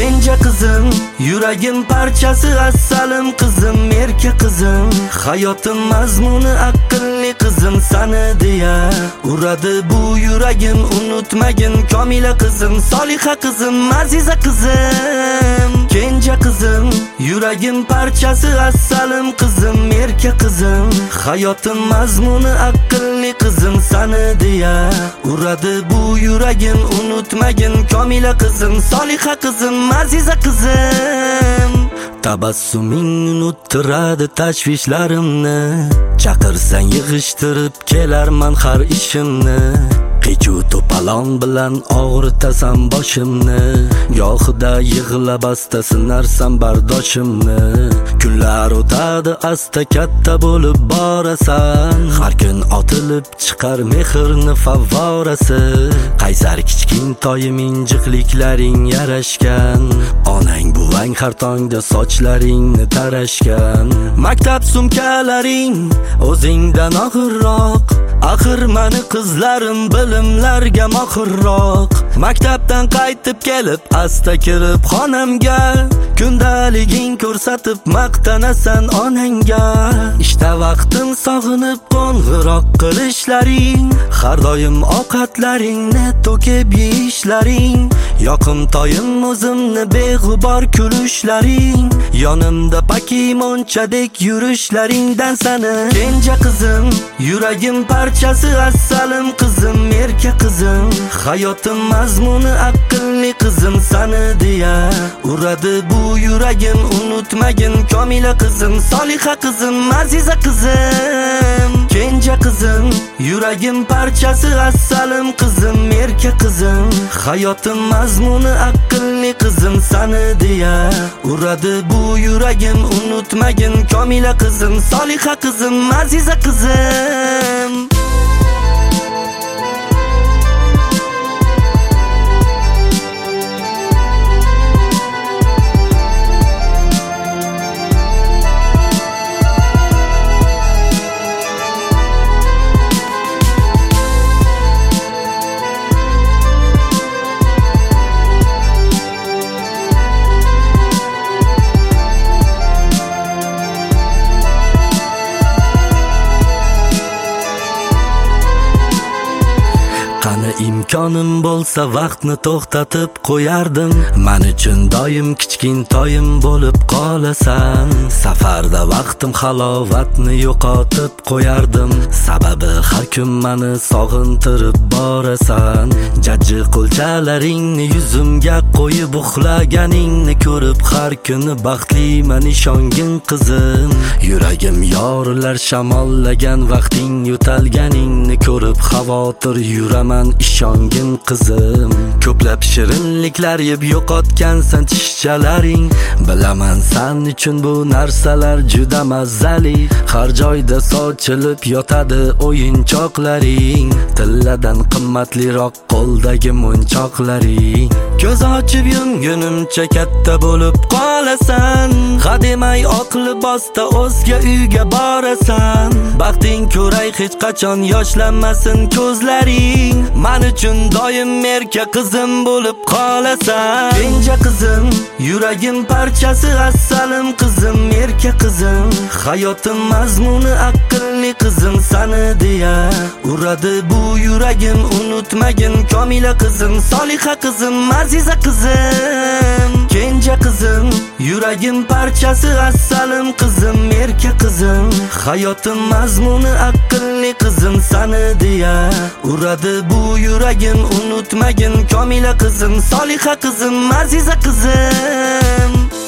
kenja qizim, yuragim parchasi assalim qizim, erka qizim, hayotim mazmuni aqlli qizim sani deya uradi bu yuragim, unutmagin Komila qizim, Soliha qizim, Aziza qizim, kenja qizim, yuragim parchasi assalim qizim, erka qizim, hayotim mazmuni aqlli qizim sani deya uradi bu yuragim, unutmagin Komila qizim, Soliha qizim, Aziza qizim. Tabassuming unuttiradi tashvishlarimni, chaqirsang yig'ishtirib kelarman har ishimni. Qichu to'palon bilan og'ritasan boshimni, gohida yig'lab asta sinarsan bardoshimni. Kunlar o'tadi asta katta bo'lib borasan, har kun otilib chiqar mehrni favvorasi. Qaysar kichkintoyim injiqliklaring yarashgan, onang buvang har tongda sochlaringni tarashgan. Maktab sumkalaring o'zingdan og'irroq, axir mani qizlarim bilimlarga mohirroq. Maktabdan qaytib kelib asta kirib xonamga, kundaliging ko'rsatib maqtanasan onangga. Ishda vaqtim sog'inib qo'ng'iroq qilishlaring, har doim ovqatlaringni to'kib yeyishlaring, yoqimtoyim o'zimni beg'ubor kulishlaring, yonimda pakimonchadek yurishlaringdan sani kenja qizim, yuragim parchasi assalim qizim, erka qizim, hayotim mazmuni aqlli qizim sani deya uradi bu yuragim, unutmagin Komila qizim, Soliha qizim, Aziza qizim, kenja qizim, yuragim parchasi assalim qizim, erka qizim, hayotim mazmuni aqlli qizim sani deya uradi bu yuragim, unutmagin Komila qizim, Soliha qizim, Aziza qizim. Qani imkonim bo'lsa vaqtni to'xtatib qo'yardim, men uchun doim kichkintoyim bo'lib qolasan. Safarda vaqtim halovatni yo'qotib qo'yardim, sababi har kun meni sog'intirib borasan. Jajji qo'lchalaringni yuzimga qo'yib uxlaganingni ko'rib har kuni baxtliman ishongin qizim. Yuragim yorilar shamollagan vaqting yo'talganingni ko'rib xavotir yuraman ishongin qizim. Ko'plab shirinliklar yeb yo'qotgansan tishchalaring, bilaman san uchun bu narsalar juda mazali. Har joyda sochilib yotadi o'yinchoqlaring, tilladan qimmatliroq qo'ldagi munchoqlaring. Ko'z ochib yumgunimcha katta bo'lib qolasan, hademay oq libosda o'zga uyga borasan. Baxting ko'ray hech qachon yoshlanmasin ko'zlaring, men uchun doim erka qizim bo'lib qolasan. Kenja qizim, yuragim parchasi assalim qizim, erka qizim, hayotim mazmuni aqlli qizim sani deya uradi bu yuragim, unutmagin Komila qizim, Soliha qizim, Aziza qizim, kenja qizim, yuragim parchasi assalim qizim, erka qizim, hayotim mazmuni aqlli qizim sani deya uradi bu yuragim, unutmagin Komila qizim, Soliha qizim, Aziza qizim.